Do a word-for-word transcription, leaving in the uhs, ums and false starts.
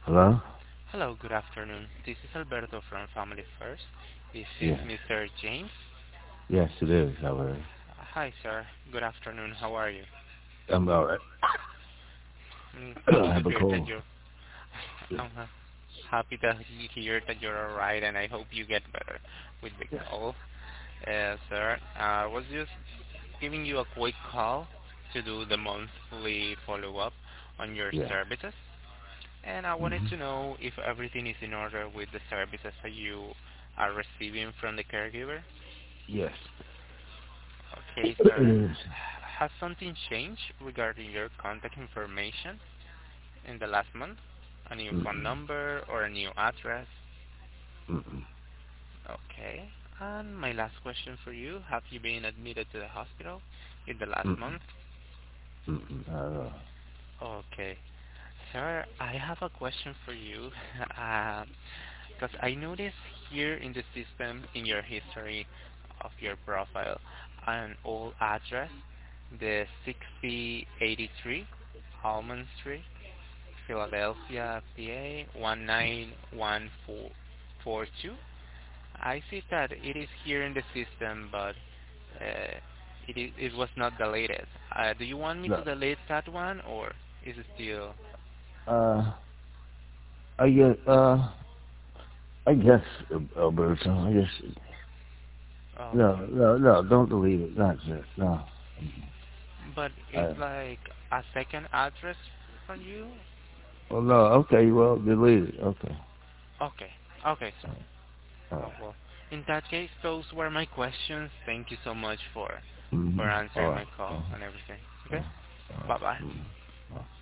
Hello? Hello, good afternoon. This is Alberto from Family First. This is Yes. mister James. Yes, it is, however. Hi, sir. Good afternoon. How are you? I'm alright. I'm happy I to have a hear that cold. you're. I'm ha- happy to he- hear that you're alright, and I hope you get better with the Yes. call, uh, sir. I was just giving you a quick call to do the monthly follow-up on your Yeah. services, and I wanted hmm to know if everything is in order with the services that you are receiving from the caregiver. Yes. Okay, It sir. is. Has something changed regarding your contact information in the last month? A new phone Mm-mm. number or a new address? Mm-mm. Okay. And my last question for you, have you been admitted to the hospital in the last Mm-mm. month? Mm-mm. Not at all. Okay. Sir, I have a question for you. Because I noticed here in the system, in your history of your profile, an old address, the sixty eighty-three Almond Street, Philadelphia, P A one nine one four four two. I see that it is here in the system, but uh, it is, it was not deleted. Uh, do you want me No. to delete that one, or is it still Uh, I guess, uh, I guess, uh, Alberto, I guess, no, okay? no, no, don't delete it. Not yet. No. But it's Uh, like a second address from you. well, no, okay, well, delete it. Okay. Okay, okay, sir. All Oh, right. well, in that case, those were my questions. Thank you so much for Mm-hmm. for All answering right. my call Uh-huh. and everything. Uh-huh. Okay, All right. bye bye. Mm-hmm.